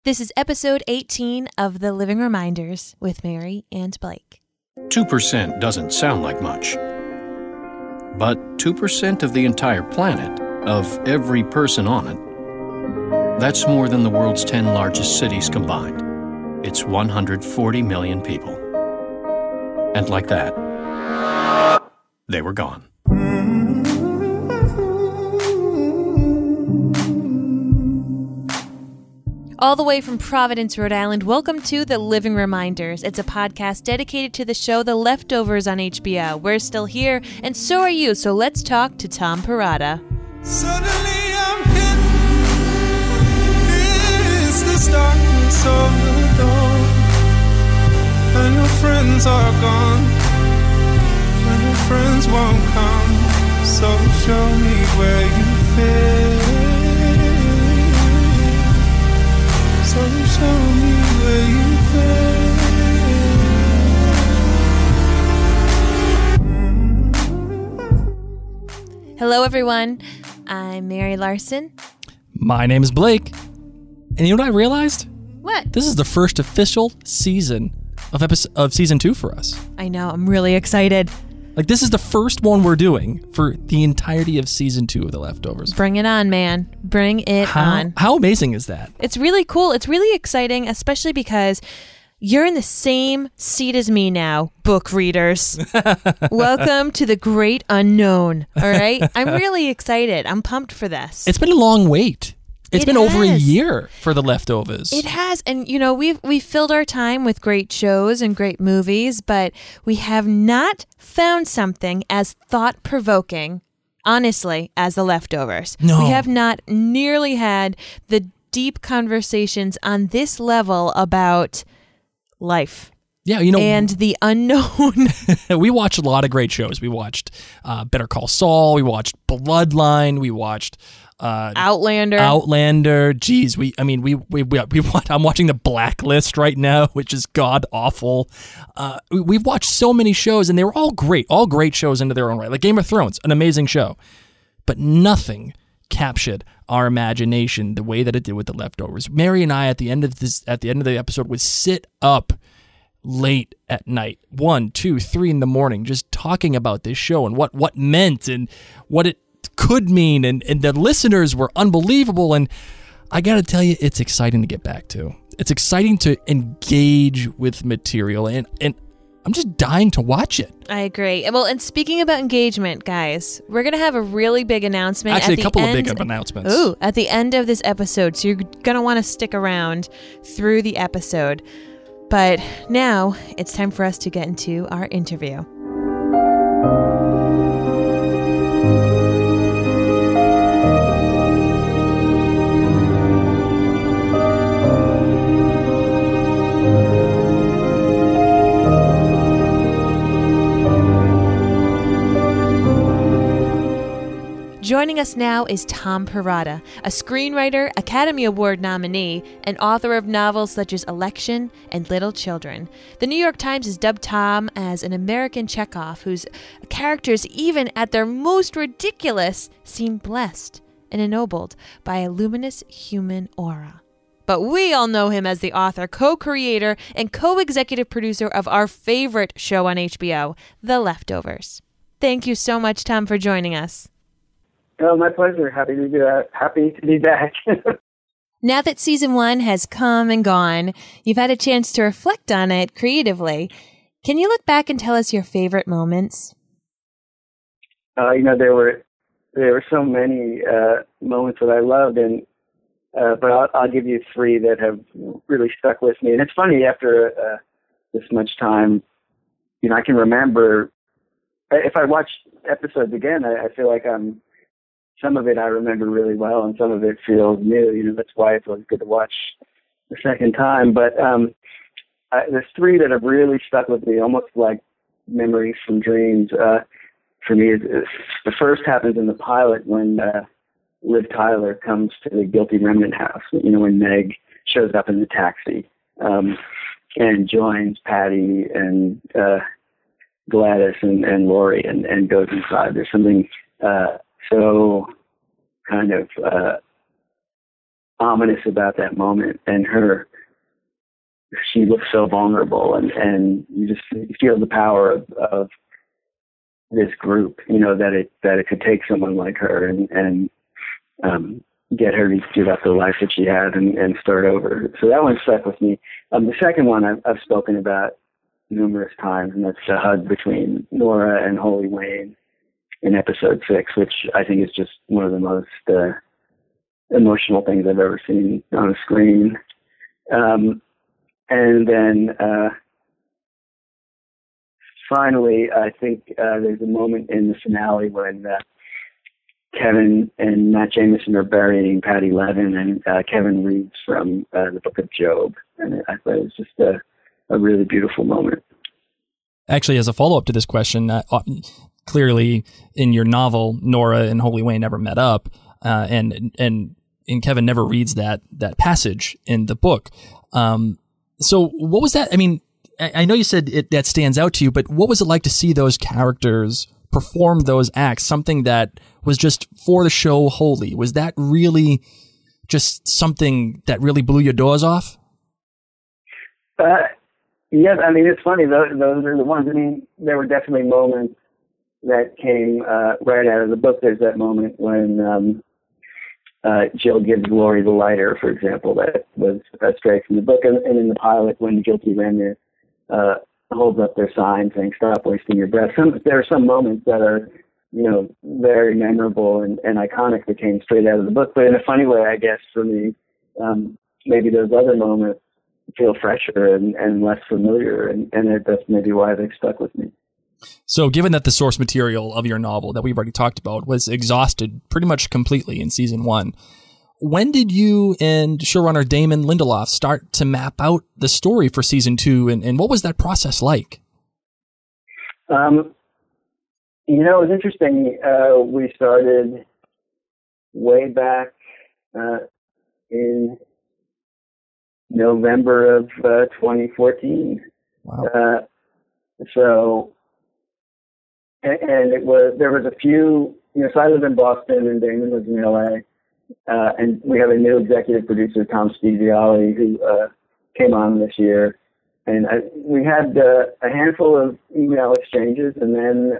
This is episode 18 of The Living Reminders with Mary and Blake. 2% doesn't sound like much. But 2% of the entire planet, of every person on it, that's more than the world's 10 largest cities combined. It's 140 million people. And like that, they were gone. All the way from Providence, Rhode Island, welcome to The Living Reminders. It's a podcast dedicated to the show The Leftovers on HBO. We're still here, and so are you, so let's talk to Tom Perrotta. Suddenly I'm hit. It's the darkness of the dawn, and your friends are gone, and your friends won't come. So show me where you fit. So show me where you fit. Hello, everyone. I'm Mary Larson. My name is Blake. And you know what I realized? What? This is the first official season of season 2 for us. I know. I'm really excited. Like, this is the first one we're doing for the entirety of season 2 of The Leftovers. Bring it on, man. Bring it on. How amazing is that? It's really cool. It's really exciting, especially because you're in the same seat as me now, book readers. Welcome to the great unknown, all right? I'm really excited. I'm pumped for this. It's been a long wait. It's been over a has. year for The Leftovers. It has. And, you know, we've filled our time with great shows and great movies, but we have not found something as thought-provoking, honestly, as The Leftovers. No. We have not nearly had the deep conversations on this level about life. Yeah, you know, And the unknown. we watched a lot of great shows. We watched Better Call Saul. We watched Bloodline. We watched Outlander. Jeez, I'm watching The Blacklist right now, which is god awful. We've watched so many shows, and they were all great shows into their own right. Like Game of Thrones, an amazing show, but nothing captured our imagination the way that it did with The Leftovers. Mary and I, at the end of the episode, would sit up late at night, 1, 2, 3 in the morning, just talking about this show and what meant and what it could mean, and the listeners were unbelievable. And I gotta tell you, it's exciting to get back to. It's exciting to engage with material, and I'm just dying to watch it. I agree. Well, and speaking about engagement, guys, we're going to have a really big announcement. Actually, at the a couple end, of big announcements. Ooh, at the end of this episode. So you're going to want to stick around through the episode. But now it's time for us to get into our interview. Joining us now is Tom Perrotta, a screenwriter, Academy Award nominee, and author of novels such as Election and Little Children. The New York Times has dubbed Tom as an American Chekhov, whose characters, even at their most ridiculous, seem blessed and ennobled by a luminous human aura. But we all know him as the author, co-creator, and co-executive producer of our favorite show on HBO, The Leftovers. Thank you so much, Tom, for joining us. Oh, my pleasure. Happy to do that. Happy to be back. Now that season 1 has come and gone, you've had a chance to reflect on it creatively. Can you look back and tell us your favorite moments? There were so many moments that I loved, and but I'll give you 3 that have really stuck with me. And it's funny, after this much time, I can remember. If I watch episodes again, I feel like some of it I remember really well, and some of it feels new. That's why it's always good to watch the second time. But there's 3 that have really stuck with me, almost like memories from dreams. For me, the first happens in the pilot when Liv Tyler comes to the Guilty Remnant house. When Meg shows up in the taxi and joins Patty and Gladys and Lori and goes inside. There's something so kind of ominous about that moment, and she looks so vulnerable, and you feel the power of this group, that it could take someone like her and get her to give up the life that she had and start over. So that one stuck with me. The second one I've spoken about numerous times, and that's the hug between Nora and Holy Wayne in episode 6, which I think is just one of the most emotional things I've ever seen on a screen. And then finally, I think there's a moment in the finale when Kevin and Matt Jameson are burying Patty Levin, and Kevin reads from the Book of Job. And I thought it was just a really beautiful moment. Actually, as a follow-up to this question, clearly in your novel, Nora and Holy Wayne never met up, and Kevin never reads that passage in the book. So what was that? I mean, I know you said that stands out to you, but what was it like to see those characters perform those acts, something that was just for the show wholly? Was that really just something that really blew your doors off? Yes, I mean, it's funny. Those are the ones. I mean, there were definitely moments that came right out of the book. There's that moment when Jill gives Lori the lighter, for example, that was straight from the book. And in the pilot, when Guilty Remnant holds up their sign saying, "Stop wasting your breath." There are some moments that are, very memorable and iconic that came straight out of the book. But in a funny way, I guess, for me, maybe those other moments feel fresher and less familiar. And that's maybe why they stuck with me. So given that the source material of your novel that we've already talked about was exhausted pretty much completely in season 1, when did you and showrunner Damon Lindelof start to map out the story for season 2, and what was that process like? It was interesting. We started way back in November of 2014. Wow. And there was a few, so I live in Boston and Damon lives in LA. And we have a new executive producer, Tom Speziali, who came on this year. And we had a handful of email exchanges, and then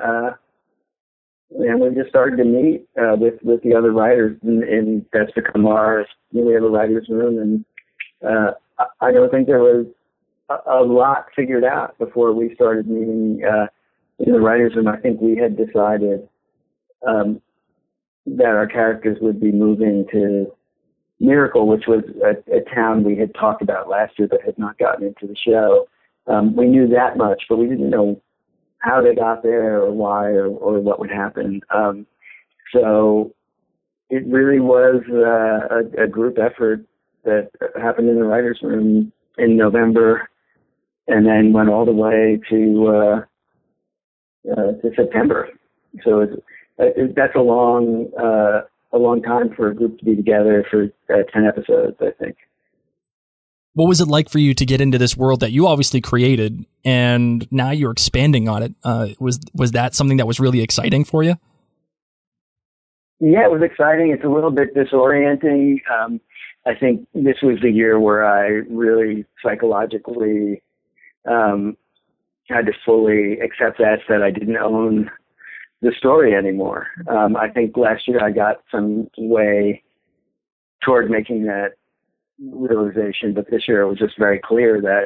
we just started to meet with the other writers, and that's become our, we have a writer's room, and I don't think there was a lot figured out before we started meeting in the writer's room. I think we had decided that our characters would be moving to Miracle, which was a town we had talked about last year but had not gotten into the show. We knew that much, but we didn't know how they got there or why or what would happen. So it really was a group effort that happened in the writer's room in November and then went all the way to September. So that's a long time for a group to be together for 10 episodes, I think. What was it like for you to get into this world that you obviously created and now you're expanding on it? Was that something that was really exciting for you? Yeah, it was exciting. It's a little bit disorienting. I think this was the year where I really psychologically had to fully accept that I didn't own the story anymore. I think last year I got some way toward making that realization, but this year it was just very clear that,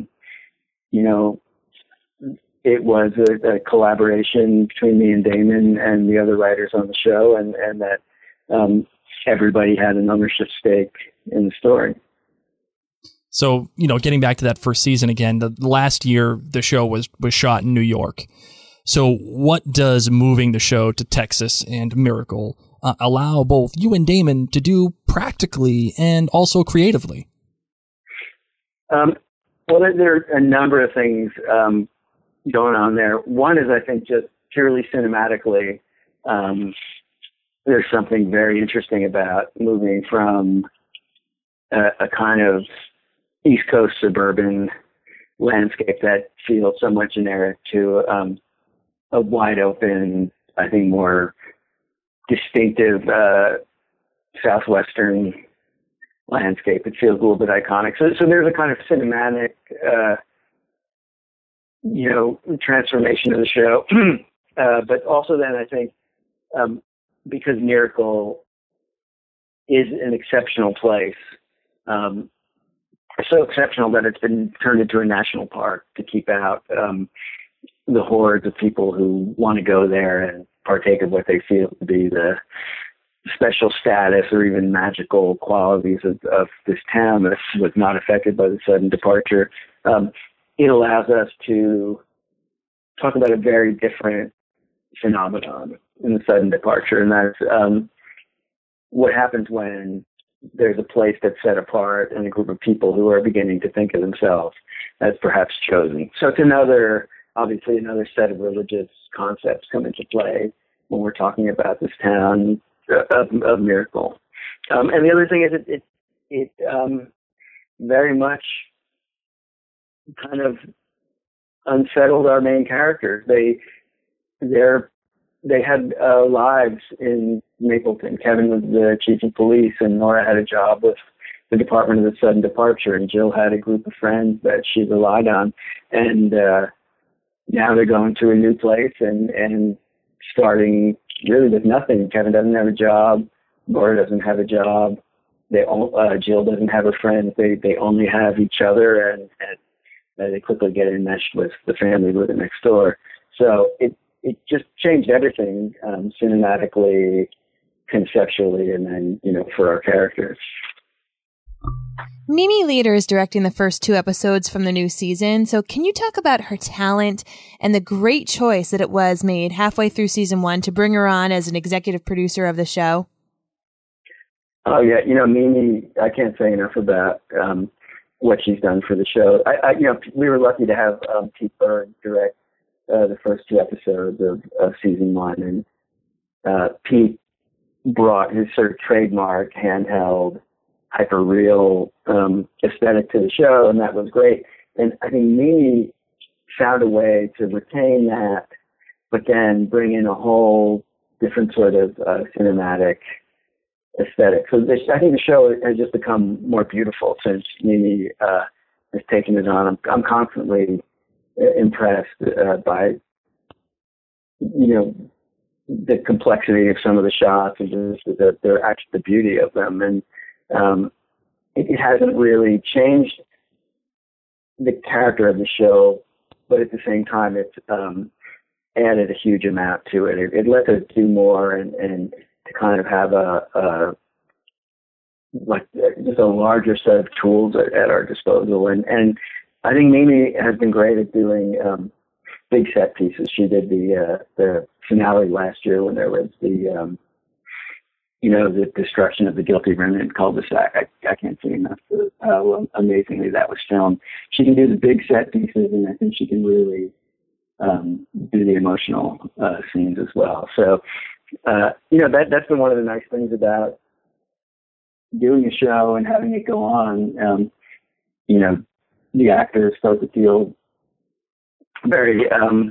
it was a collaboration between me and Damon and the other writers on the show, and that everybody had an ownership stake in the story. So, getting back to that first season again, the last year the show was shot in New York. So what does moving the show to Texas and Miracle allow both you and Damon to do practically and also creatively? Well, there are a number of things going on there. One is, I think, just purely cinematically, there's something very interesting about moving from a kind of East Coast suburban landscape that feels somewhat generic to a wide open, I think more distinctive Southwestern landscape. It feels a little bit iconic. So there's a kind of cinematic, transformation of the show. But also then I think, because Miracle is an exceptional place, so exceptional that it's been turned into a national park to keep out the hordes of people who want to go there and partake of what they feel to be the special status or even magical qualities of this town that was not affected by the sudden departure. It allows us to talk about a very different phenomenon in the sudden departure, and that's what happens when there's a place that's set apart and a group of people who are beginning to think of themselves as perhaps chosen. So it's obviously another set of religious concepts come into play when we're talking about this town of Miracle. And the other thing is it very much kind of unsettled our main characters. They had lives in Mapleton. Kevin was the chief of police, and Nora had a job with the Department of the Sudden Departure, and Jill had a group of friends that she relied on. And now they're going to a new place and starting really with nothing. Kevin doesn't have a job. Nora doesn't have a job. Jill doesn't have a friend. They only have each other, and they quickly get enmeshed with the family living next door. So it just changed everything, cinematically, conceptually, and then, for our characters. Mimi Leder is directing the first 2 episodes from the new season. So can you talk about her talent and the great choice that it was made halfway through season 1 to bring her on as an executive producer of the show? Oh, yeah. Mimi, I can't say enough about what she's done for the show. We were lucky to have Pete Byrne direct the first 2 episodes of season 1. And Pete brought his sort of trademark handheld, hyper-real aesthetic to the show, and that was great. And I think Mimi found a way to retain that, but then bring in a whole different sort of cinematic aesthetic. So I think the show has just become more beautiful since Mimi has taken it on. I'm constantly impressed by, the complexity of some of the shots and just the beauty of them. And it hasn't really changed the character of the show, but at the same time, it's added a huge amount to it. It lets us do more and to kind of have just a larger set of tools at our disposal. And I think Mimi has been great at doing big set pieces. She did the finale last year when there was the destruction of the guilty remnant cul-de-sac. I can't say enough how amazingly that was filmed. She can do the big set pieces, and I think she can really do the emotional scenes as well. So, that's been one of the nice things about doing a show and having it go on. The actors start to feel very,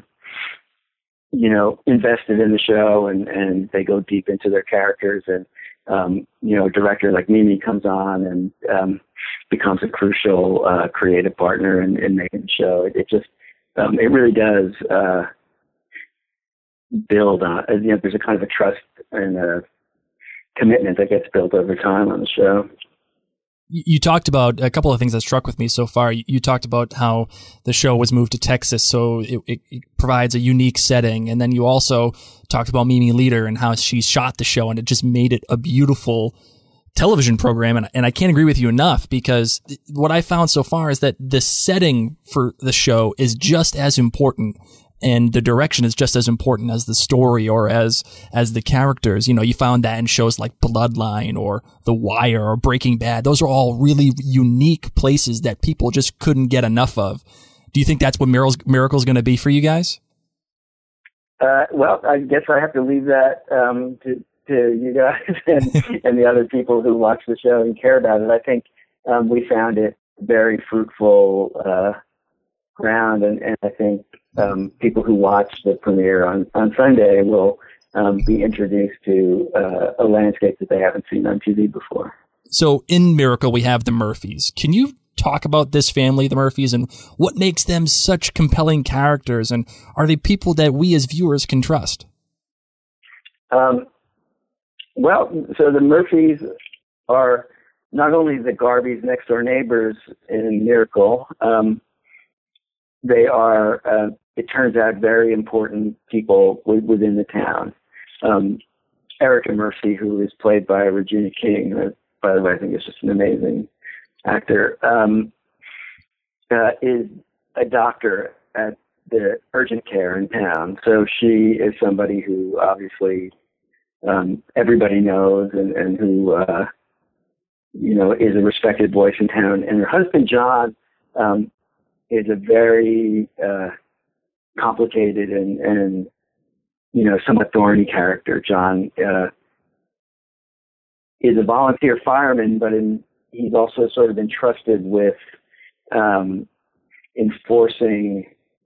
invested in the show, and they go deep into their characters. And, a director like Mimi comes on and becomes a crucial creative partner in making the show. It just, it really does build on, there's a kind of a trust and a commitment that gets built over time on the show. You talked about a couple of things that struck with me so far. You talked about how the show was moved to Texas, so it provides a unique setting. And then you also talked about Mimi Leder and how she shot the show, and it just made it a beautiful television program. And I can't agree with you enough, because what I found so far is that the setting for the show is just as important, and the direction is just as important as the story or as the characters. You found that in shows like Bloodline or The Wire or Breaking Bad. Those are all really unique places that people just couldn't get enough of. Do you think that's what Miracle's going to be for you guys? Well, I guess I have to leave that to you guys and the other people who watch the show and care about it. I think we found it very fruitful ground, and I think people who watch the premiere on Sunday will be introduced to a landscape that they haven't seen on TV before. So in Miracle, we have the Murphys. Can you talk about this family, the Murphys, and what makes them such compelling characters? And are they people that we as viewers can trust? Well, so the Murphys are not only the Garveys' next door neighbors in Miracle, they are, it turns out, very important people within the town. Erica Murphy, who is played by Regina King, who, by the way, I think is just an amazing actor, is a doctor at the urgent care in town. So she is somebody who obviously everybody knows and who, is a respected voice in town. And her husband, John, is a very complicated and somewhat thorny character. John is a volunteer fireman, but he's also sort of entrusted with enforcing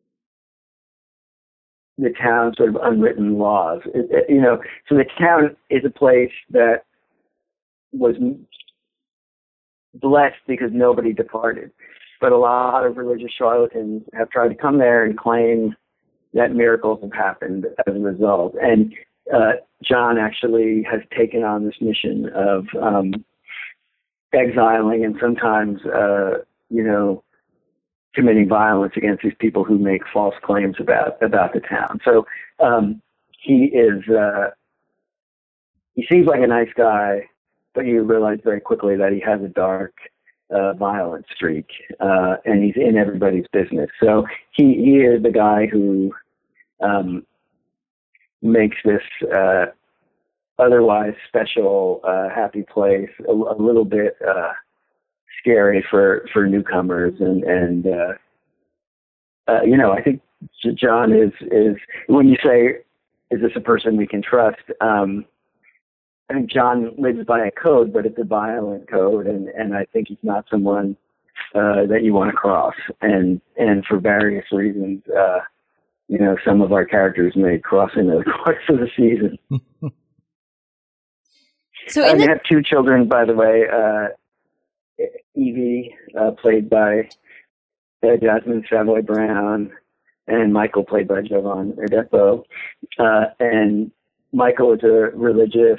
the town's sort of unwritten laws. So the town is a place that was blessed because nobody departed. But a lot of religious charlatans have tried to come there and claim that miracles have happened as a result. And John actually has taken on this mission of exiling and sometimes, committing violence against these people who make false claims about the town. So he seems like a nice guy, but you realize very quickly that he has a dark, violent streak, and he's in everybody's business. So he is the guy who makes this otherwise special, happy place a little bit scary for newcomers. And I think John is when you say, is this a person we can trust? I think John lives by a code, but it's a violent code, and I think he's not someone that you want to cross. And for various reasons, some of our characters may cross into the course of the season. So they have two children, by the way. Evie, played by Jasmine Savoy Brown, and Michael, played by Jovan Erdepo. And Michael is a religious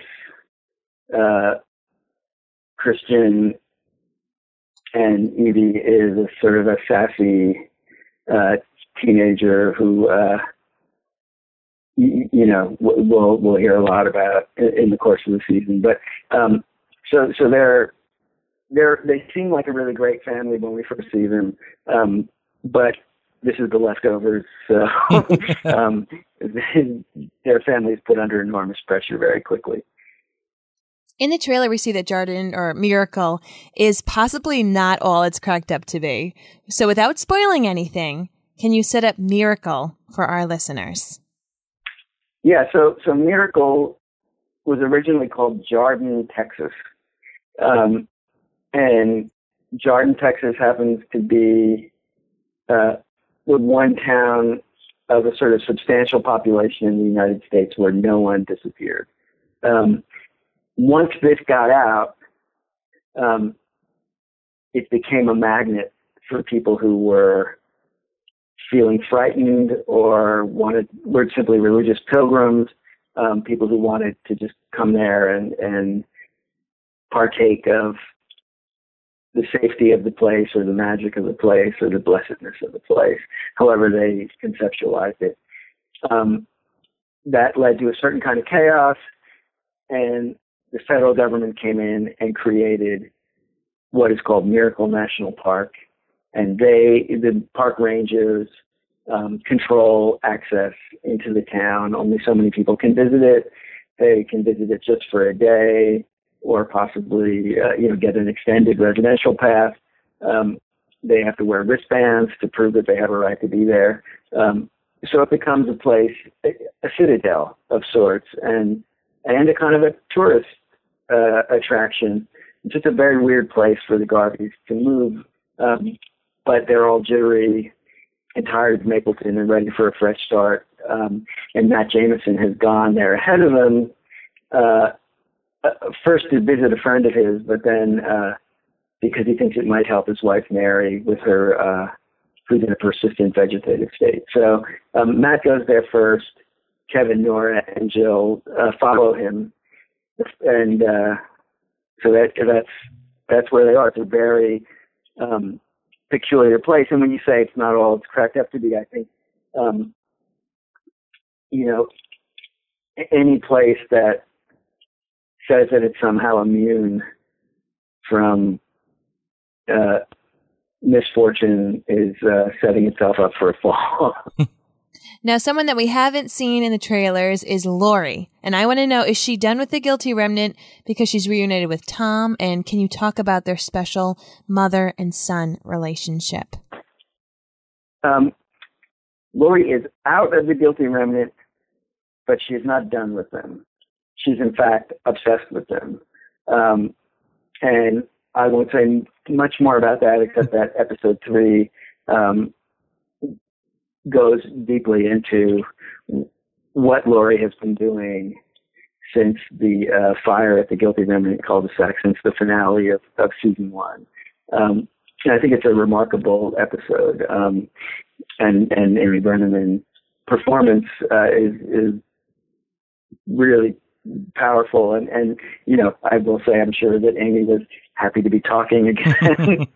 Christian, and Evie is a sort of a sassy teenager who we'll hear a lot about in the course of the season. But so they seem like a really great family when we first see them, but this is The Leftovers, so their family is put under enormous pressure very quickly. In the trailer, we see that Jordan, or Miracle, is possibly not all it's cracked up to be. So without spoiling anything, can you set up Miracle for our listeners? Yeah, so Miracle was originally called Jordan, Texas. And Jordan, Texas happens to be the one town of a sort of substantial population in the United States where no one disappeared. Once this got out, it became a magnet for people who were feeling frightened or were simply religious pilgrims, people who wanted to just come there and partake of the safety of the place or the magic of the place or the blessedness of the place, however they conceptualized it. That led to a certain kind of chaos, and the federal government came in and created what is called Miracle National Park. And the park rangers, control access into the town. Only so many people can visit it. They can visit it just for a day, or possibly, get an extended residential pass. They have to wear wristbands to prove that they have a right to be there. So it becomes a place, a citadel of sorts, and a kind of a tourist attraction. It's just a very weird place for the Garveys to move, but they're all jittery and tired of Mapleton and ready for a fresh start. And Matt Jameson has gone there ahead of them, first to visit a friend of his, but then because he thinks it might help his wife Mary with her who's in a persistent vegetative state. So Matt goes there first. Kevin, Nora, and Jill follow him, and so that's where they are. It's a very peculiar place. And when you say it's not all it's cracked up to be, I think any place that says that it's somehow immune from misfortune is setting itself up for a fall. Now, someone that we haven't seen in the trailers is Lori. And I want to know, is she done with the Guilty Remnant because she's reunited with Tom? And can you talk about their special mother and son relationship? Lori is out of the Guilty Remnant, but she is not done with them. She's, in fact, obsessed with them. And I won't say much more about that, except that episode 3 goes deeply into what Lori has been doing since the fire at the Guilty Remnant cul-de-sac, since the finale of season 1. And I think it's a remarkable episode. And Amy Brenneman's performance is really powerful. And I will say I'm sure that Amy was happy to be talking again.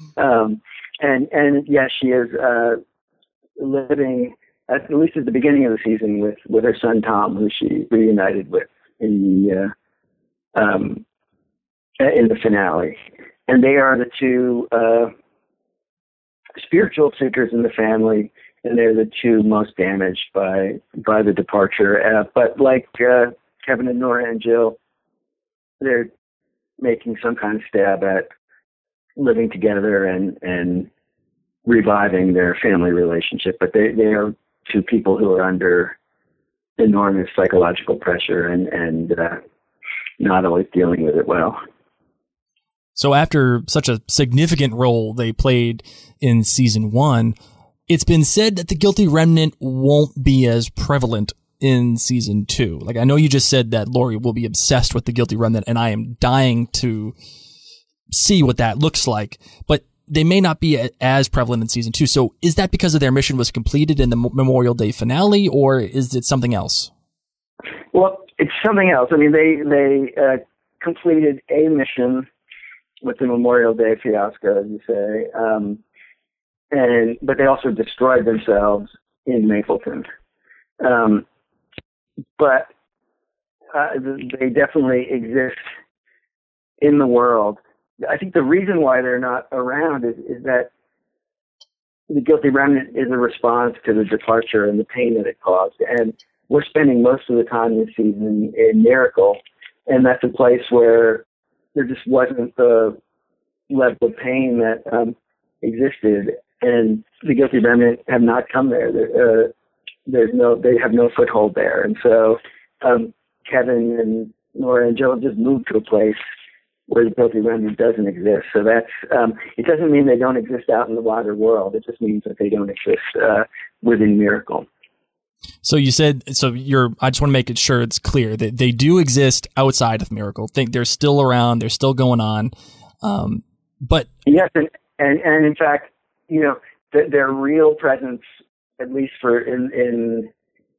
And yes, she is living, at least at the beginning of the season, with her son Tom, who she reunited with in the finale. And they are the two spiritual seekers in the family, and they're the two most damaged by the departure. But like Kevin and Nora and Jill, they're making some kind of stab at living together and reviving their family relationship. But they are two people who are under enormous psychological pressure and not always dealing with it well. So after such a significant role they played in season 1, it's been said that the Guilty Remnant won't be as prevalent in season 2. Like, I know you just said that Lori will be obsessed with the Guilty Remnant, and I am dying to see what that looks like, but they may not be as prevalent in season 2. So is that because of their mission was completed in the Memorial Day finale, or is it something else? Well, it's something else. I mean, they completed a mission with the Memorial Day fiasco, as you say, but they also destroyed themselves in Mapleton. But they definitely exist in the world. I think the reason why they're not around is that the Guilty Remnant is a response to the departure and the pain that it caused. And we're spending most of the time this season in Miracle, and that's a place where there just wasn't the level of pain that existed. And the Guilty Remnant have not come there. They have no foothold there. And so Kevin and Nora and Jill have just moved to a place where the Guilty Remnant doesn't exist. So that's it doesn't mean they don't exist out in the wider world. It just means that they don't exist within Miracle. So you said, I just want to make it sure it's clear that they do exist outside of Miracle. Think they're still around, they're still going on. But yes, and in fact, their real presence, at least for in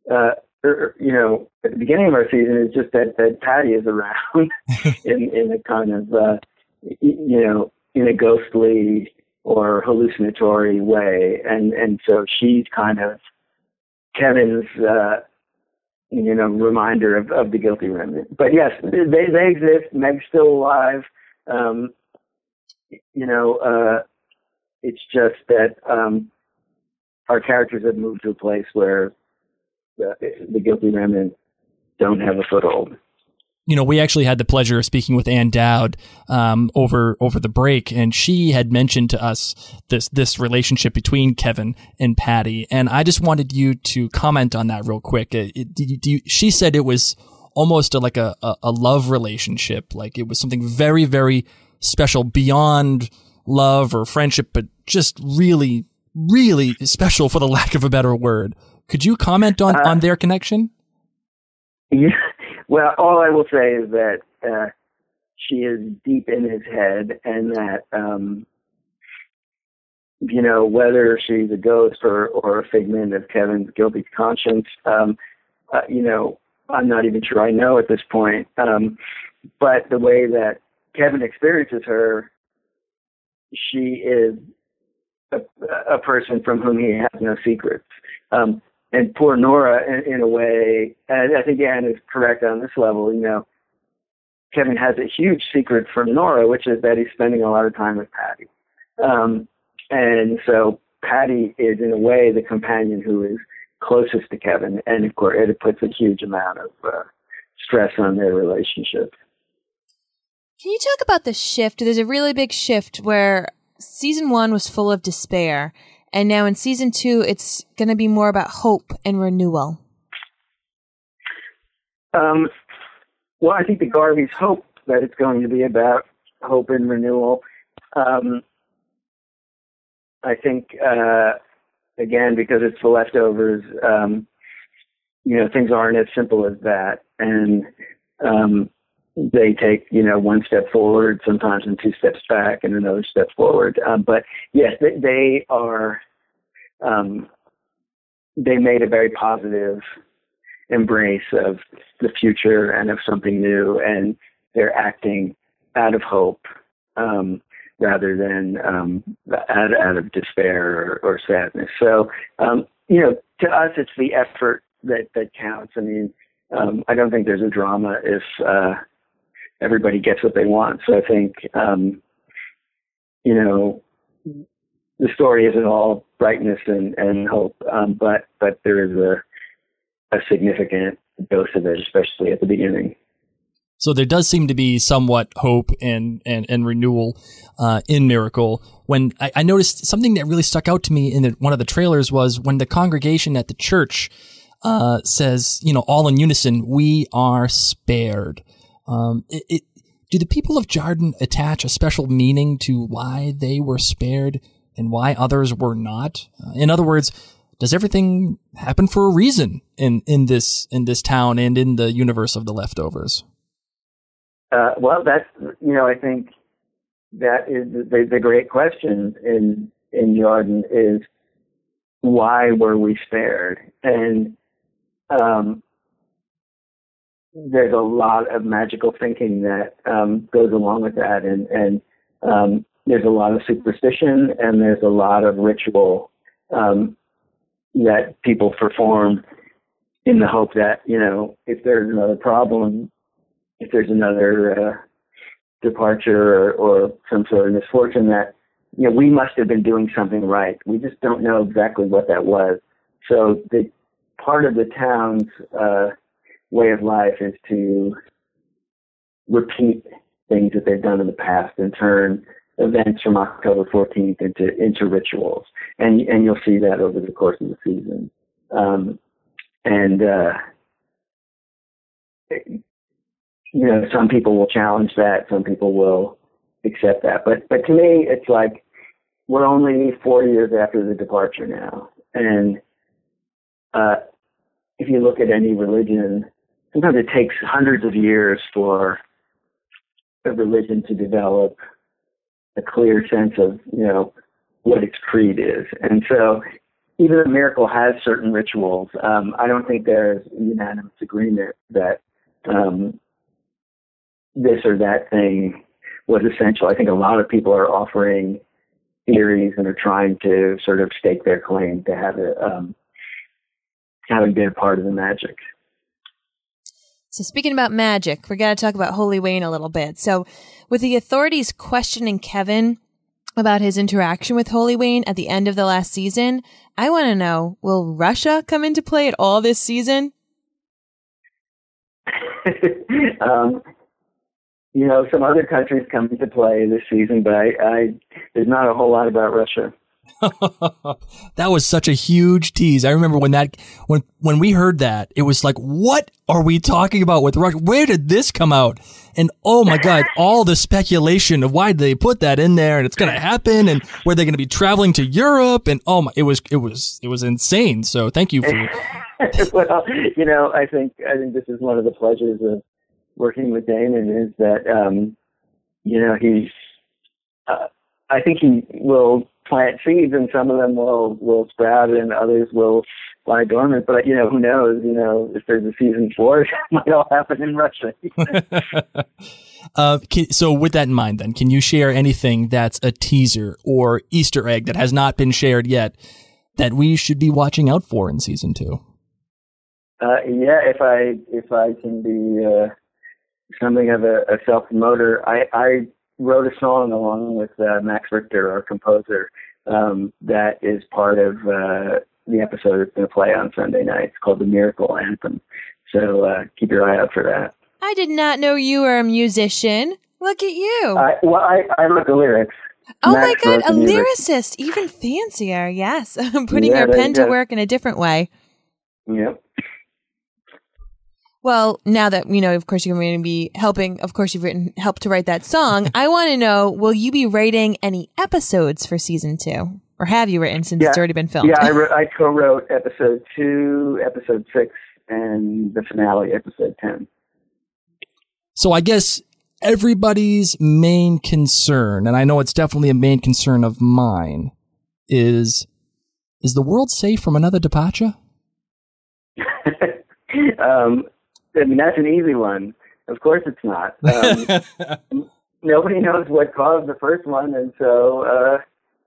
at the beginning of our season, is just that Patty is around in a kind of in a ghostly or hallucinatory way, and so she's kind of Kevin's reminder of the Guilty Remnant. But yes, they exist. Meg's still alive. It's just that our characters have moved to a place where the Guilty Remnant don't have a foothold. We actually had the pleasure of speaking with Ann Dowd over the break, and she had mentioned to us this relationship between Kevin and Patty, and I just wanted you to comment on that real quick. She said it was almost like a love relationship, like it was something very, very special beyond love or friendship, but just really, really special, for the lack of a better word. Could you comment on their connection? Yeah. Well, all I will say is that she is deep in his head, and that, you know, whether she's a ghost or a figment of Kevin's guilty conscience, you know, I'm not even sure I know at this point. But the way that Kevin experiences her, she is a person from whom he has no secrets. And poor Nora, in a way, and I think Anne is correct on this level, you know, Kevin has a huge secret from Nora, which is that he's spending a lot of time with Patty. And so Patty is, in a way, the companion who is closest to Kevin. And, of course, it puts a huge amount of stress on their relationship. Can you talk about the shift? There's a really big shift where season 1 was full of despair, and now in season 2, it's going to be more about hope and renewal. Well, I think the Garveys hope that it's going to be about hope and renewal. I think, again, because it's The Leftovers, you know, things aren't as simple as that. And they take, you know, one step forward, sometimes and 2 steps back and another step forward. But yes, they are, they made a very positive embrace of the future and of something new, and they're acting out of hope rather than out of despair or sadness. So, you know, to us, it's the effort that counts. I mean, I don't think there's a drama if everybody gets what they want. So I think, you know, the story isn't all brightness and hope, but there is a significant dose of it, especially at the beginning. So there does seem to be somewhat hope and renewal in Miracle. When I noticed something that really stuck out to me in one of the trailers was when the congregation at the church says, you know, all in unison, "We are spared." Do the people of Jarden attach a special meaning to why they were spared and why others were not? In other words, does everything happen for a reason in this town and in the universe of The Leftovers? Well, that's, you know, I think that is the great question in Jarden is, why were we spared? And there's a lot of magical thinking that goes along with that, and there's a lot of superstition, and there's a lot of ritual that people perform in the hope that, you know, if there's another problem, if there's another departure or some sort of misfortune, that, you know, we must have been doing something right. We just don't know exactly what that was. So the part of the town's way of life is to repeat things that they've done in the past and turn events from October 14th into rituals. And you'll see that over the course of the season. You know, some people will challenge that, some people will accept that. But to me, it's like we're only 4 years after the departure now. And if you look at any religion, sometimes it takes hundreds of years for a religion to develop a clear sense of, you know, what its creed is. And so even a Miracle has certain rituals. I don't think there's unanimous agreement that this or that thing was essential. I think a lot of people are offering theories and are trying to sort of stake their claim to have it, having been a part of the magic. So speaking about magic, we're going to talk about Holy Wayne a little bit. So with the authorities questioning Kevin about his interaction with Holy Wayne at the end of the last season, I want to know, will Russia come into play at all this season? You know, some other countries come into play this season, but there's not a whole lot about Russia. That was such a huge tease. I remember when we heard that, it was like, what are we talking about with Russia? Where did this come out? And oh my God, all the speculation of why they put that in there and it's going to happen and were they going to be traveling to Europe? And oh my, it was insane. So thank you for. Well, you know, I think this is one of the pleasures of working with Damon is that, he's, I think he will plant seeds and some of them will sprout and others will lie dormant. But, who knows, if there's a season 4, it might all happen in Russia. So with that in mind, then, can you share anything that's a teaser or Easter egg that has not been shared yet that we should be watching out for in season 2? If I can be something of a self-promoter, I wrote a song along with Max Richter, our composer, that is part of the episode that's going to play on Sunday night. It's called The Miracle Anthem. So keep your eye out for that. I did not know you were a musician. Look at you. I wrote the lyrics. Oh, Max my God, a music. lyricist, even fancier, yes. Putting your pen to work in a different way. Yep. Well, now that, of course, you're going to be helping, of course, you've helped to write that song. I want to know, will you be writing any episodes for season 2? Or have you written since it's already been filmed? Yeah, I co-wrote episode 2, episode 6, and the finale, episode 10. So I guess everybody's main concern, and I know it's definitely a main concern of mine, is the world safe from another departure? That's an easy one. Of course it's not. Nobody knows what caused the first one, and so,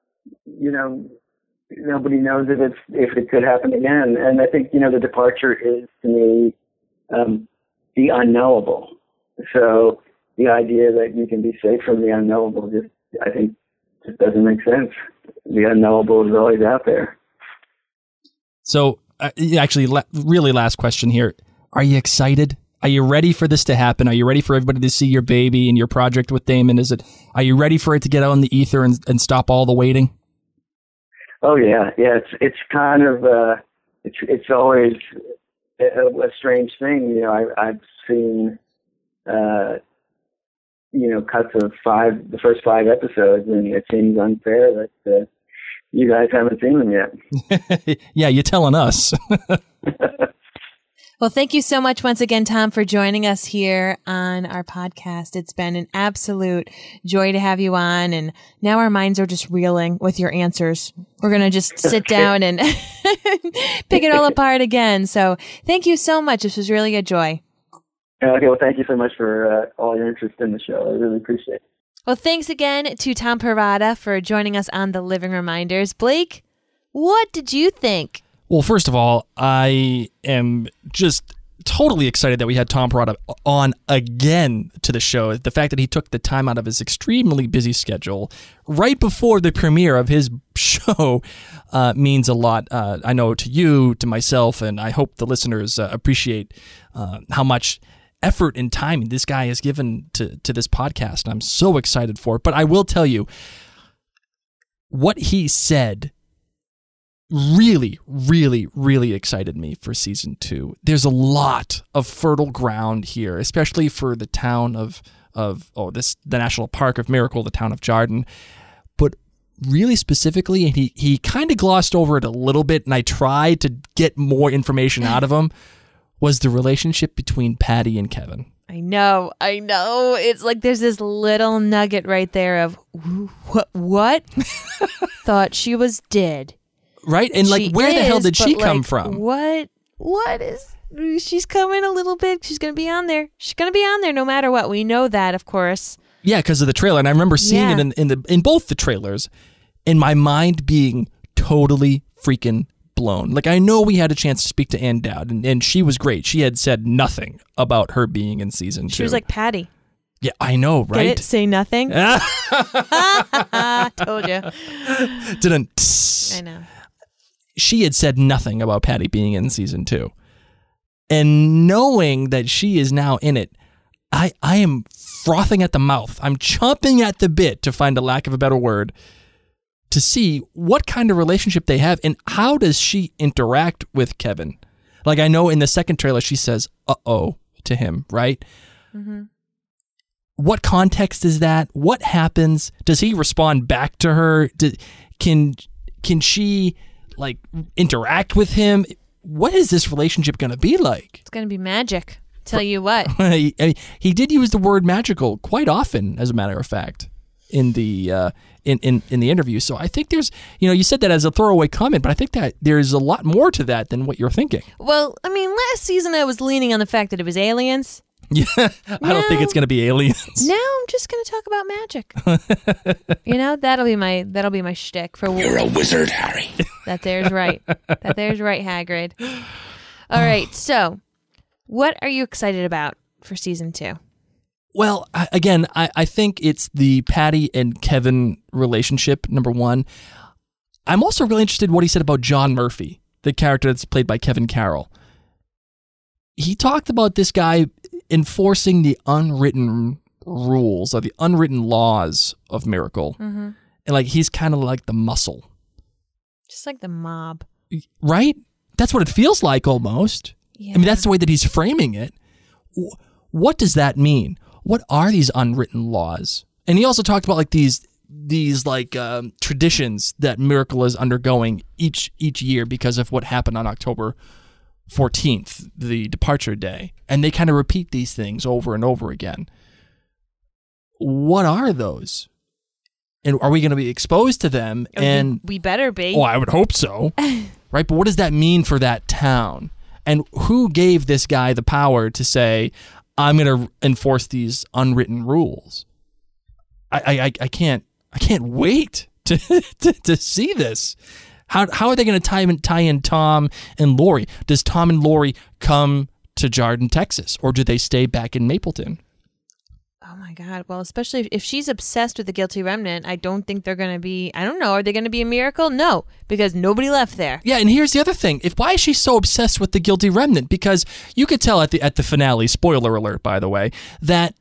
nobody knows if it could happen again. And I think, the departure is, to me, the unknowable. So the idea that you can be safe from the unknowable I think, doesn't make sense. The unknowable is always out there. So, actually, really last question here. Are you excited? Are you ready for this to happen? Are you ready for everybody to see your baby and your project with Damon? Are you ready for it to get out in the ether and stop all the waiting? Oh yeah. It's kind of it's always a strange thing. I've seen cuts of the first 5 episodes, and it seems unfair that you guys haven't seen them yet. Yeah, you're telling us. Well, thank you so much once again, Tom, for joining us here on our podcast. It's been an absolute joy to have you on, and now our minds are just reeling with your answers. We're going to just sit down and pick it all apart again. So thank you so much. This was really a joy. Okay, well, thank you so much for all your interest in the show. I really appreciate it. Well, thanks again to Tom Perrotta for joining us on the Living Reminders. Blake, what did you think? Well, first of all, I am just totally excited that we had Tom Perrotta on again to the show. The fact that he took the time out of his extremely busy schedule right before the premiere of his show means a lot. I know to you, to myself, and I hope the listeners appreciate how much effort and time this guy has given to this podcast. I'm so excited for it. But I will tell you, what he said really, really, really excited me for season 2. There's a lot of fertile ground here, especially for the town of the National Park of Miracle, the town of Jarden. But really specifically, and he kind of glossed over it a little bit, and I tried to get more information out of him, was the relationship between Patty and Kevin. I know. It's like there's this little nugget right there of, what? Thought she was dead. Right? And where the hell did she come from? What is, she's coming a little bit. She's going to be on there. She's going to be on there no matter what. We know that, of course. Yeah, because of the trailer. And I remember seeing it in both the trailers, and my mind being totally freaking blown. I know we had a chance to speak to Ann Dowd, and she was great. She had said nothing about her being in season 2. She was like Patty. Yeah, I know, right? Get it? Say nothing. Told you. Didn't. I know. She had said nothing about Patty being in season 2. And knowing that she is now in it, I am frothing at the mouth. I'm chomping at the bit, to find a lack of a better word, to see what kind of relationship they have and how does she interact with Kevin. I know in the second trailer she says, uh-oh, to him, right? Mm-hmm. What context is that? What happens? Does he respond back to her? Can she interact with him? What is this relationship going to be like? It's going to be magic. Tell you what. He did use the word magical quite often, as a matter of fact, in the in the interview. So I think there's, you said that as a throwaway comment, but I think that there's a lot more to that than what you're thinking. Well, I mean, last season I was leaning on the fact that it was aliens. Yeah, I don't think it's going to be aliens. Now I'm just going to talk about magic. That'll be my shtick for. You're a wizard, Harry. That there's right, Hagrid. All right, so what are you excited about for season 2? Well, again, I think it's the Patty and Kevin relationship, number one. I'm also really interested in what he said about John Murphy, the character that's played by Kevin Carroll. He talked about this guy enforcing the unwritten rules or the unwritten laws of Miracle. Mm-hmm. And he's kind of like the muscle. Just like the mob. Right? That's what it feels like almost. Yeah. I mean, that's the way that he's framing it. What does that mean? What are these unwritten laws? And he also talked about these traditions that Miracle is undergoing each year because of what happened on October 14th, the departure day. And they kind of repeat these things over and over again. What are those? And are we going to be exposed to them? And we better be. Oh, I would hope so. Right? But what does that mean for that town? And who gave this guy the power to say, I'm going to enforce these unwritten rules? I can't wait to see this. How are they going to tie in Tom and Lori? Does Tom and Lori come to Jarden, Texas, or do they stay back in Mapleton? Oh my God. Well, especially if she's obsessed with the Guilty Remnant, I don't think they're going to be, I don't know, are they going to be a Miracle? No, because nobody left there. Yeah, and here's the other thing. Why is she so obsessed with the Guilty Remnant? Because you could tell at the finale, spoiler alert, by the way, that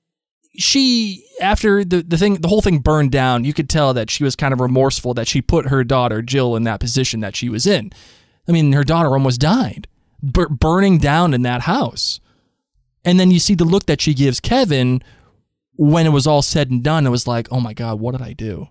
she, after the whole thing burned down, you could tell that she was kind of remorseful that she put her daughter, Jill, in that position that she was in. I mean, her daughter almost died, burning down in that house. And then you see the look that she gives Kevin when it was all said and done. It was like, oh my God, what did I do?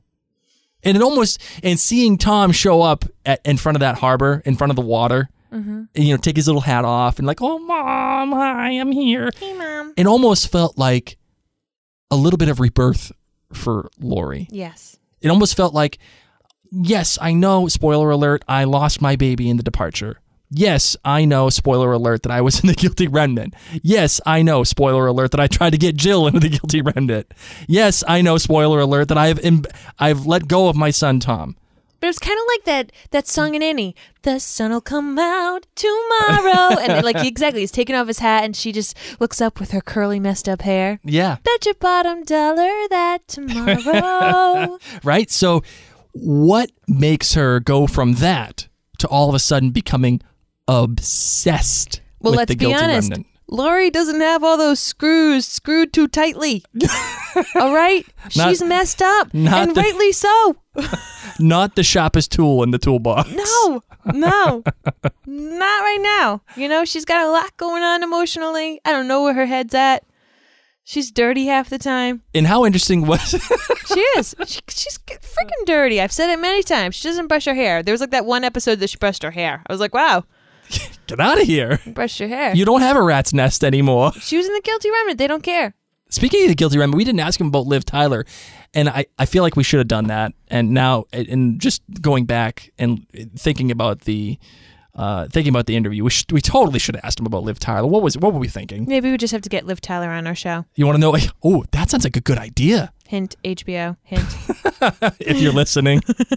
And seeing Tom show up in front of that harbor, in front of the water, and, take his little hat off and oh, Mom, hi, I'm here. Hey, Mom. It almost felt like a little bit of rebirth for Lori. Yes. It almost felt like, yes, I know, spoiler alert, I lost my baby in the departure. Yes, I know, spoiler alert, that I was in the Guilty Remnant. Yes, I know, spoiler alert, that I tried to get Jill into the Guilty Remnant. Yes, I know, spoiler alert, that I've let go of my son, Tom. But it was kind of like that song in Annie. The sun'll come out tomorrow. And exactly, he's taking off his hat and she just looks up with her curly messed up hair. Yeah. Bet your bottom dollar that tomorrow. Right? So what makes her go from that to all of a sudden becoming obsessed with the Guilty Remnant? Lori doesn't have all those screws screwed too tightly. All right? She's messed up. And rightly so. Not the sharpest tool in the toolbox. No. Not right now. She's got a lot going on emotionally. I don't know where her head's at. She's dirty half the time. And how interesting was She is. She's freaking dirty. I've said it many times. She doesn't brush her hair. There was that one episode that she brushed her hair. I was like, wow. Get out of here. Brush your hair. You don't have a rat's nest anymore. She was in the Guilty Remnant. They don't care. Speaking of the Guilty Remnant, we didn't ask him about Liv Tyler, and I feel like we should have done that. And now, and just going back and thinking about the interview, we totally should have asked him about Liv Tyler. What were we thinking? Maybe we just have to get Liv Tyler on our show. You want to know? Oh, that sounds like a good idea. Hint, HBO. Hint. If you're listening.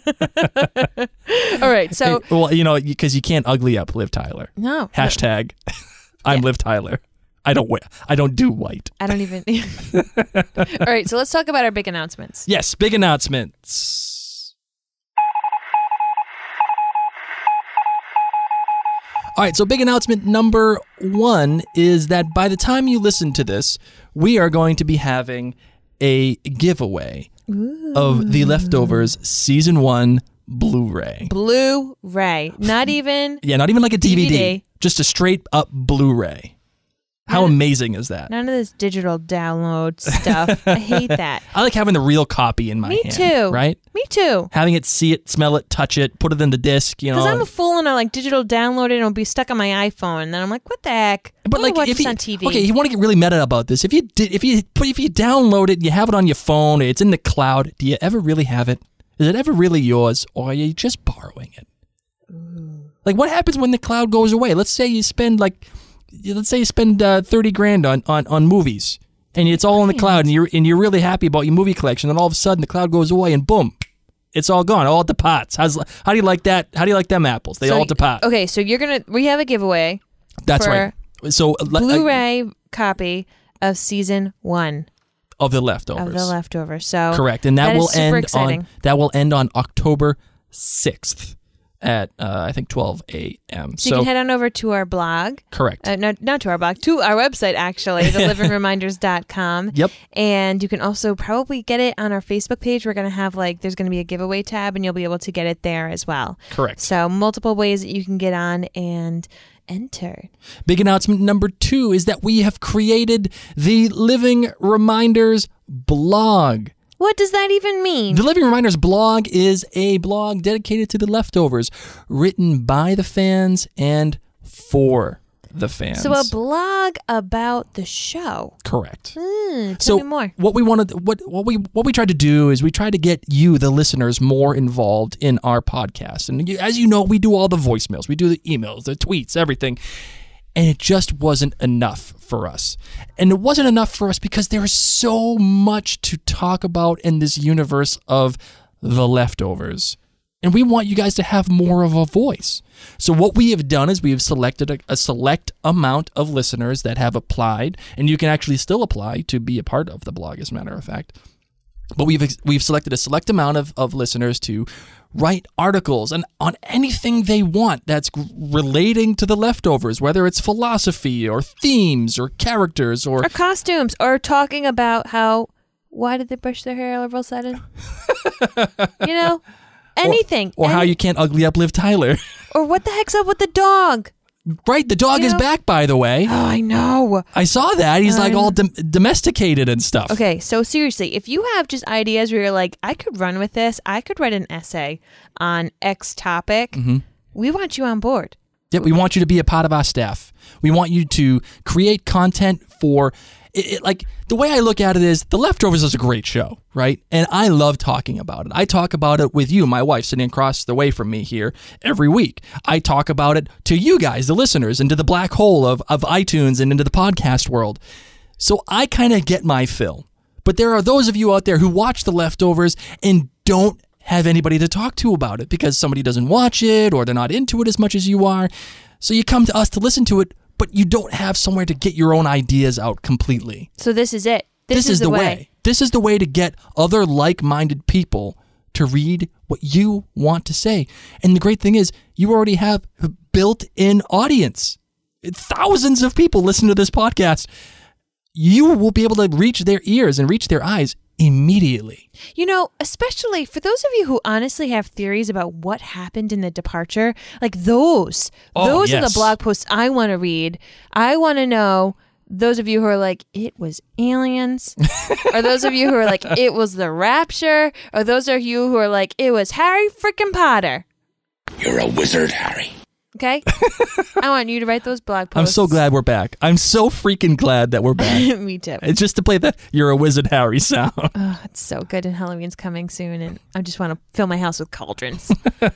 All right, so... Well, because you can't ugly up Liv Tyler. No. Hashtag, I'm Liv Tyler. I don't do white. I don't even... All right, so let's talk about our big announcements. Yes, big announcements. All right, so big announcement number 1 is that by the time you listen to this, we are going to be having a giveaway of The Leftovers Season 1 Blu-ray. Blu-ray. Not even... Yeah, not even like a DVD. Just a straight up Blu-ray. How amazing is that? None of this digital download stuff. I hate that. I like having the real copy in my hand. Me too. Right? Me too. Having it, see it, smell it, touch it, put it in the disc, you know. Because I'm a fool and I like digital download it and it'll be stuck on my iPhone. And then I'm like, what the heck? But like, watch if this you, on TV. okay, you want to get really meta about this. If you download it, you have it on your phone, it's in the cloud. Do you ever really have it? Is it ever really yours, or are you just borrowing it? Like, what happens when the cloud goes away? Let's say you spend 30 grand on movies, and it's all in the cloud, and you're really happy about your movie collection. And all of a sudden, the cloud goes away, and boom, it's all gone, all departs. How do you like that? How do you like them apples? They all depart. Okay, so we have a giveaway. That's right. So Blu-ray copy of season 1 of The Leftovers. So correct, and that will end on October 6th. At I think 12 a.m. So you can head on over to our blog. Correct. No, not to our blog, to our website actually, thelivingreminders.com. Yep. And you can also probably get it on our Facebook page. We're going to have there's going to be a giveaway tab, and you'll be able to get it there as well. Correct. So multiple ways that you can get on and enter. Big announcement number 2 is that we have created the Living Reminders blog. What does that even mean? The Living Reminders blog is a blog dedicated to The Leftovers, written by the fans and for the fans. So a blog about the show. Correct. Tell me more. What we tried to do is we tried to get you, the listeners, more involved in our podcast. And as you know, we do all the voicemails, we do the emails, the tweets, everything. And it just wasn't enough for us. And it wasn't enough for us because there is so much to talk about in this universe of The Leftovers. And we want you guys to have more of a voice. So what we have done is we have selected a select amount of listeners that have applied. And you can actually still apply to be a part of the blog, as a matter of fact. But we've selected a select amount of listeners to write articles and on anything they want that's relating to The Leftovers, whether it's philosophy or themes or characters or costumes, or talking about why did they brush their hair all of a sudden? Anything. Or how you can't ugly up Liv Tyler. Or what the heck's up with the dog? Right, the dog is back, by the way. Oh, I know. I saw that. He's all domesticated and stuff. Okay, so seriously, if you have just ideas where you're like, I could run with this, I could write an essay on X topic, we want you on board. Yep, we want you to be a part of our staff. We want you to create content for... the way I look at it is The Leftovers is a great show, right? And I love talking about it. I talk about it with you, my wife, sitting across the way from me here every week. I talk about it to you guys, the listeners, into the black hole of iTunes and into the podcast world. So I kind of get my fill. But there are those of you out there who watch The Leftovers and don't have anybody to talk to about it because somebody doesn't watch it or they're not into it as much as you are. So you come to us to listen to it, but you don't have somewhere to get your own ideas out completely. So this is it. This is the way. This is the way to get other like-minded people to read what you want to say. And the great thing is, you already have a built-in audience. Thousands of people listen to this podcast. You will be able to reach their ears and reach their eyes immediately. Especially for those of you who honestly have theories about what happened in the departure, like those are the blog posts I want to read. I want to know, those of you who are like, it was aliens, or those of you who are like, it was the rapture, or those of you who are like, it was Harry freaking Potter. You're a wizard, Harry. Okay? I want you to write those blog posts. I'm so glad we're back. I'm so freaking glad that we're back. Me too. It's just to play the "You're a Wizard, Harry" sound. Oh, it's so good. And Halloween's coming soon, and I just want to fill my house with cauldrons.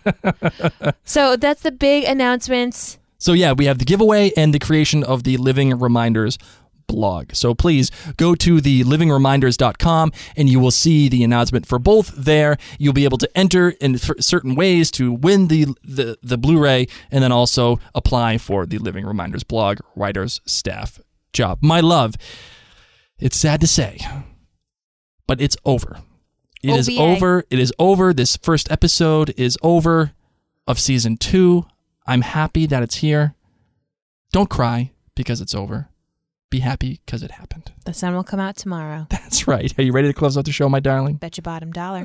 So that's the big announcements. So yeah, we have the giveaway and the creation of the Living Reminders blog. So please go to thelivingreminders.com and you will see the announcement for both there. You'll be able to enter in certain ways to win the Blu-ray and then also apply for the Living Reminders blog writer's staff job. My love, it's sad to say, but it's over. It is over. It is over. This first episode is over of season 2. I'm happy that it's here. Don't cry because it's over. Be happy because it happened. The sun will come out tomorrow. That's right. Are you ready to close out the show, my darling? Bet your bottom dollar.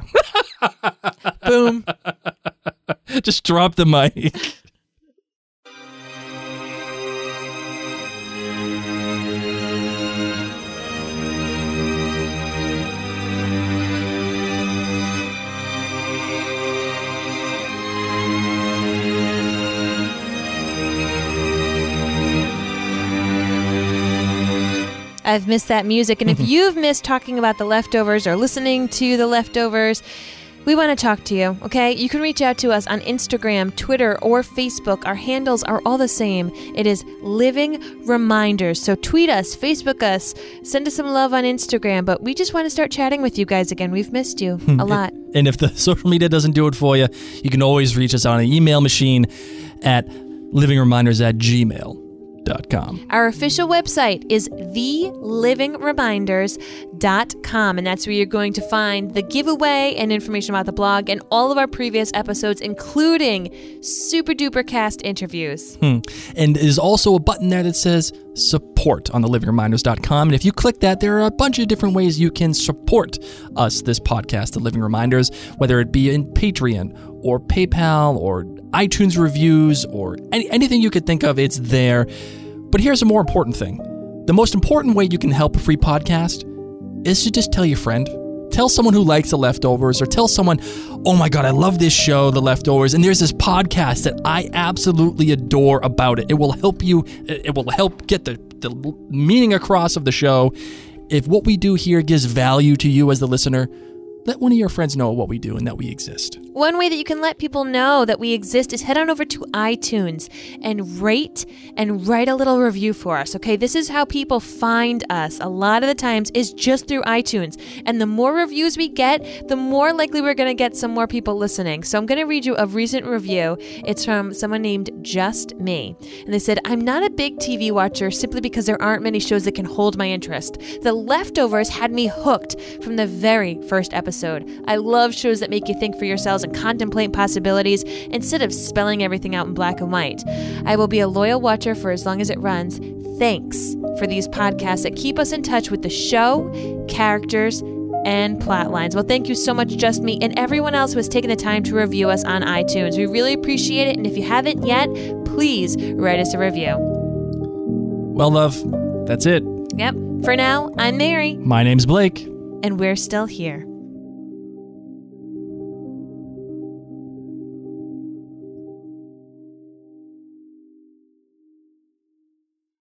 Boom. Just drop the mic. I've missed that music. And if you've missed talking about The Leftovers or listening to The Leftovers, we want to talk to you, okay? You can reach out to us on Instagram, Twitter, or Facebook. Our handles are all the same. It is Living Reminders. So tweet us, Facebook us, send us some love on Instagram. But we just want to start chatting with you guys again. We've missed you a lot. And if the social media doesn't do it for you, you can always reach us on an email machine at livingreminders@gmail.com. Our official website is thelivingreminders.com, and that's where you're going to find the giveaway and information about the blog and all of our previous episodes, including super duper cast interviews. And there's also a button there that says support on the livingreminders.com. And if you click that, there are a bunch of different ways you can support us, this podcast, The Living Reminders, whether it be in Patreon or PayPal or iTunes reviews or anything you could think of, it's there. But here's a more important thing. The most important way you can help a free podcast is to just tell your friend. Tell someone who likes The Leftovers, or tell someone, oh my God, I love this show, The Leftovers, and there's this podcast that I absolutely adore about it. It will help you, it will help get the meaning across of the show. If what we do here gives value to you as the listener, let one of your friends know what we do and that we exist. One way that you can let people know that we exist is head on over to iTunes and rate and write a little review for us, okay? This is how people find us a lot of the times is just through iTunes. And the more reviews we get, the more likely we're going to get some more people listening. So I'm going to read you a recent review. It's from someone named Just Me. And they said, I'm not a big TV watcher simply because there aren't many shows that can hold my interest. The Leftovers had me hooked from the very first episode. I love shows that make you think for yourselves and contemplate possibilities instead of spelling everything out in black and white. I will be a loyal watcher for as long as it runs. Thanks for these podcasts that keep us in touch with the show, characters, and plot lines. Well, thank you so much, Just Me, and everyone else who has taken the time to review us on iTunes. We really appreciate it, and if you haven't yet, please write us a review. Well, love, that's it. Yep. For now, I'm Mary. My name's Blake. And we're still here.